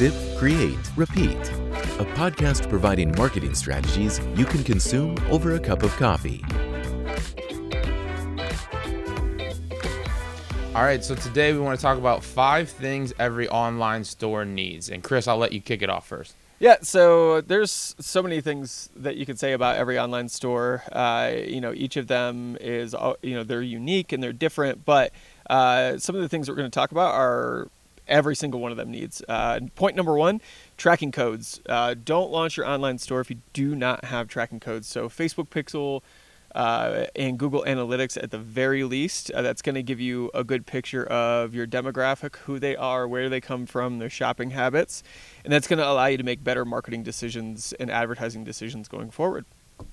Sip, Create, Repeat. A podcast providing marketing strategies you can consume over a cup of coffee. All right, so today we want to talk about 5 things every online store needs. And Chris, I'll let you kick it off first. Yeah, so there's so many things that you could say about every online store. Each of them is, they're unique and they're different, but some of the things that we're going to talk about are every single one of them needs. Point number 1, tracking codes. Don't launch your online store if you do not have tracking codes. So Facebook Pixel and Google Analytics at the very least, that's going to give you a good picture of your demographic, who they are, where they come from, their shopping habits, and that's going to allow you to make better marketing decisions and advertising decisions going forward.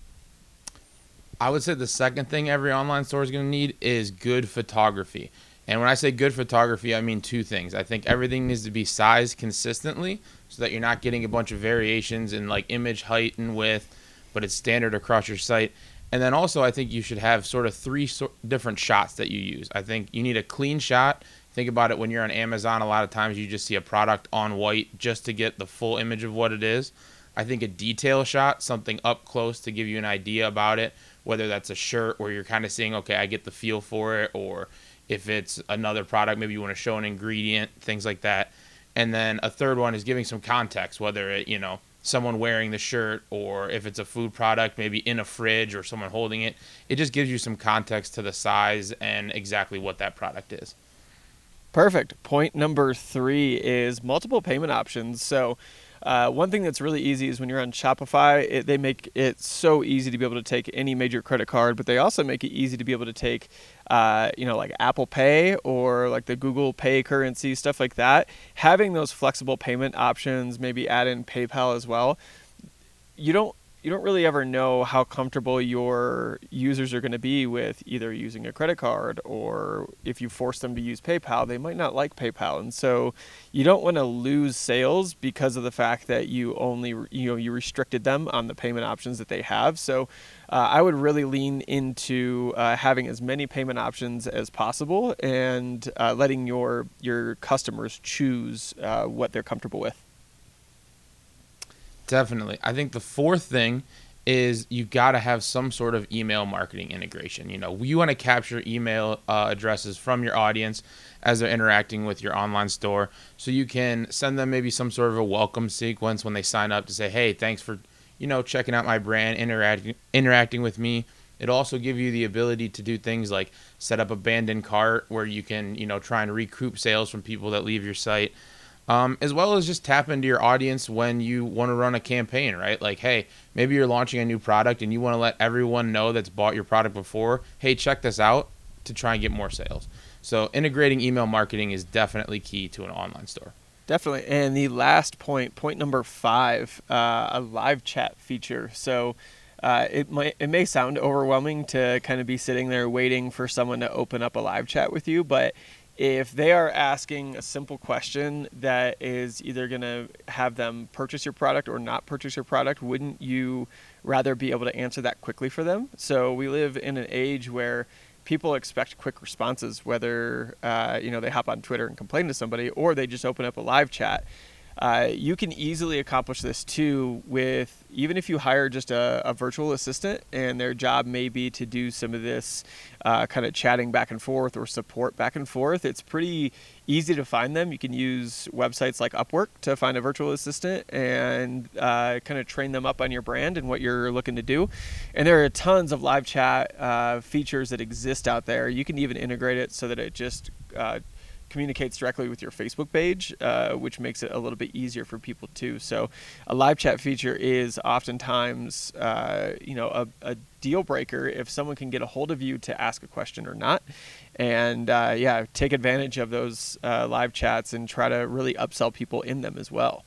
I would say the second thing every online store is going to need is good photography. And when I say good photography, I mean 2 things. I think everything needs to be sized consistently so that you're not getting a bunch of variations in like image height and width, but it's standard across your site. And then also, I think you should have sort of 3 different shots that you use. I think you need a clean shot. Think about it when you're on Amazon. A lot of times you just see a product on white just to get the full image of what it is. I think a detail shot, something up close to give you an idea about it, whether that's a shirt where you're kind of seeing, okay, I get the feel for it, or if it's another product, maybe you want to show an ingredient, things like that. And then a third one is giving some context, whether it, someone wearing the shirt, or if it's a food product, maybe in a fridge or someone holding it. It just gives you some context to the size and exactly what that product is. Perfect. Point number 3 is multiple payment options. So one thing that's really easy is when you're on Shopify, they make it so easy to be able to take any major credit card, but they also make it easy to be able to take, like Apple Pay or like the Google Pay currency, stuff like that. Having those flexible payment options, maybe add in PayPal as well. You don't really ever know how comfortable your users are going to be with either using a credit card, or if you force them to use PayPal, they might not like PayPal. And so you don't want to lose sales because of the fact that you only, you restricted them on the payment options that they have. So I would really lean into having as many payment options as possible and letting your customers choose what they're comfortable with. Definitely. I think the 4th thing is you've got to have some sort of email marketing integration. You want to capture email addresses from your audience as they're interacting with your online store, so you can send them maybe some sort of a welcome sequence when they sign up to say, hey, thanks for checking out my brand, interacting with me. It'll also give you the ability to do things like set up abandoned cart where you can try and recoup sales from people that leave your site. As well as just tap into your audience when you want to run a campaign, right? Like, hey, maybe you're launching a new product and you want to let everyone know that's bought your product before, hey, check this out, to try and get more sales. So integrating email marketing is definitely key to an online store. Definitely. And the last point number 5, a live chat feature. So it may sound overwhelming to kind of be sitting there waiting for someone to open up a live chat with you, but if they are asking a simple question that is either going to have them purchase your product or not purchase your product, wouldn't you rather be able to answer that quickly for them? So we live in an age where people expect quick responses, whether they hop on Twitter and complain to somebody, or they just open up a live chat. You can easily accomplish this too with, even if you hire just a virtual assistant and their job may be to do some of this kind of chatting back and forth or support back and forth. It's pretty easy to find them. You can use websites like Upwork to find a virtual assistant and kind of train them up on your brand and what you're looking to do. And there are tons of live chat features that exist out there. You can even integrate it so that it just communicates directly with your Facebook page, which makes it a little bit easier for people too. So a live chat feature is oftentimes, a deal breaker if someone can get a hold of you to ask a question or not. And take advantage of those live chats and try to really upsell people in them as well.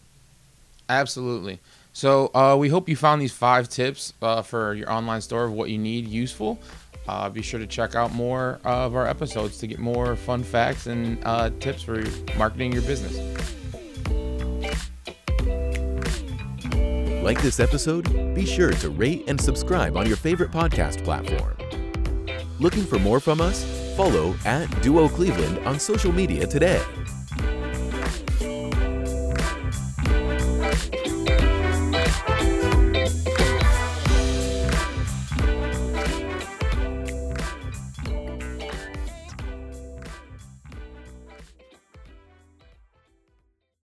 Absolutely. So we hope you found these 5 tips for your online store of what you need useful. Be sure to check out more of our episodes to get more fun facts and tips for marketing your business. Like this episode? Be sure to rate and subscribe on your favorite podcast platform. Looking for more from us? Follow @DuoCleveland on social media today.